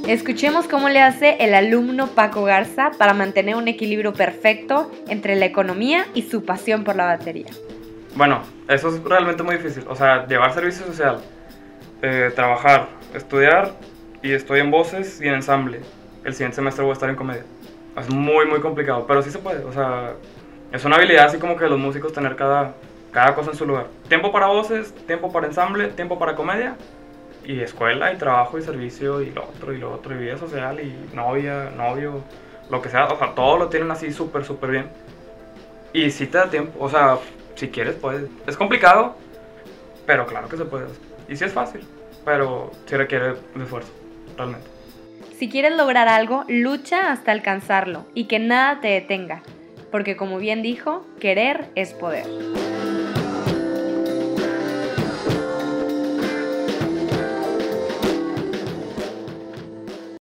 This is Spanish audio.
Escuchemos cómo le hace el alumno Paco Garza para mantener un equilibrio perfecto entre la economía y su pasión por la batería. Bueno, eso es realmente muy difícil. O sea, llevar servicio social, trabajar, estudiar, y estoy en voces y en ensamble. El siguiente semestre voy a estar en comedia. Es muy, muy complicado, pero sí se puede. O sea, es una habilidad así como que los músicos tener cada cosa en su lugar. Tiempo para voces, tiempo para ensamble, tiempo para comedia, y escuela, y trabajo, y servicio, y lo otro, y vida social, y novia, novio, lo que sea. O sea, todo lo tienen así súper, súper bien. Y sí te da tiempo, o sea, si quieres puedes. Es complicado, pero claro que se puede. Y sí es fácil, pero sí requiere de esfuerzo, realmente. Si quieres lograr algo, lucha hasta alcanzarlo y que nada te detenga, porque como bien dijo, querer es poder.